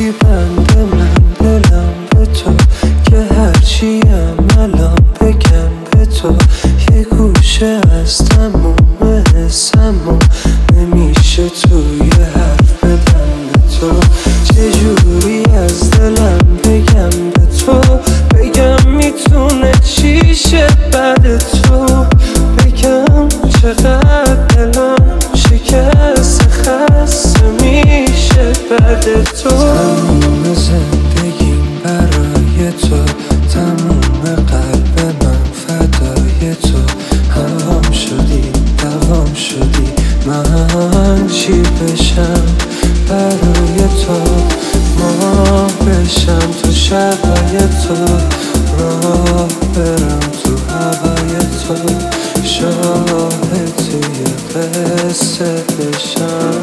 هرچی بنده من دلم به تو، که هرچیم الان بگم به تو، یه گوشه از تموم حسمو نمیشه توی حرف بدم به تو. چجوری از دلم بگم به تو، بگم میتونه چی شه بعد تو، بگم چقدر دلم شکست خسته میشه بعد تو. تموم زندگیم برای تو، تموم قلب من فدای تو، هوام شدی دوام شدی، من چی بشم برای تو، ماه بشم تو شبای تو، راه برم تو هوای تو، شاهد توی قصه بشم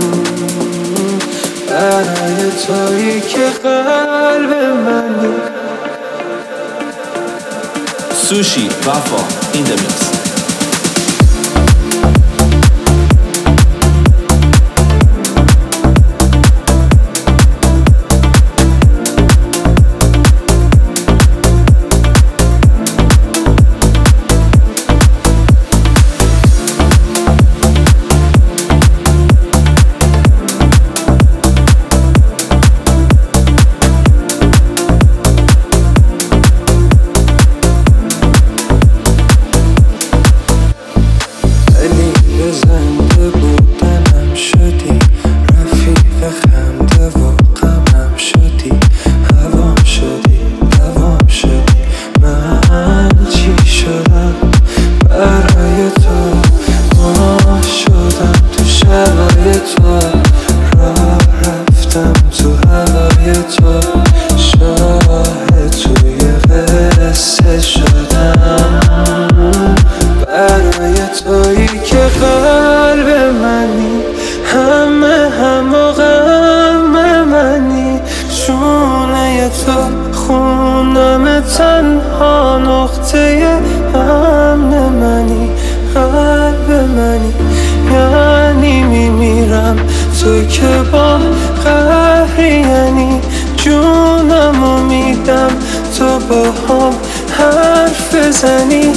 برای تویی که قلب منی. Sushi Wafa in the mix. زنده بودنم شدی، رفیق خنده و غمم شدی، هوام شدی دوام شدی، من چی شدم برای تو، ماه شدم تو شبای تو، راه رفتم تو هوای تو، شاهد توی قصه شدم برای تویی که قلب منی، همه و غم منی، شونه تو خونم تنها نقطه امن منی، قلب منی، یعنی میمیرم تو که با قهری، یعنی جونمو میدم تو با هم حرف بزنی،